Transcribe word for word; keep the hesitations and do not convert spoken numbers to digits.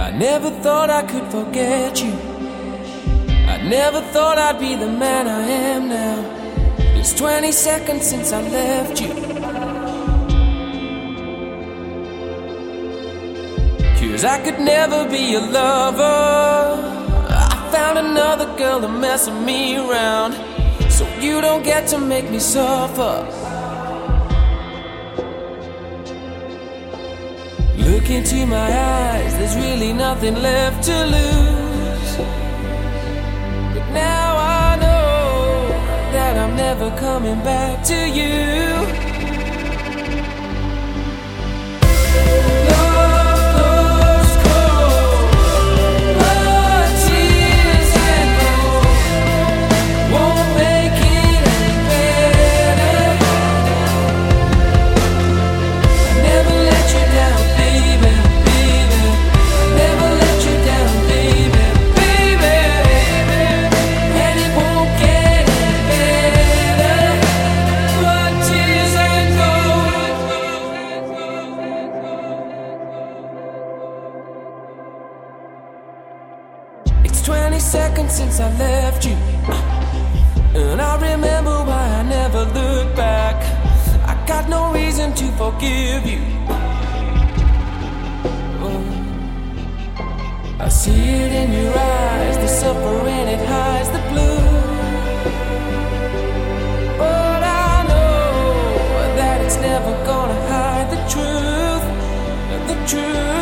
I never thought I could forget you. I never thought I'd be the man I am now. It's twenty seconds since I left you. 'Cause I could never be your lover. I found another girl to mess me around, so you don't get to make me suffer. Look into my eyes, there's really nothing left to lose. But now I know that I'm never coming back to you. twenty seconds since I left you, and I remember why I never looked back. I got no reason to forgive you. Oh, I see it in your eyes, the suffering, it hides the blue. But I know that it's never gonna hide the truth, the truth.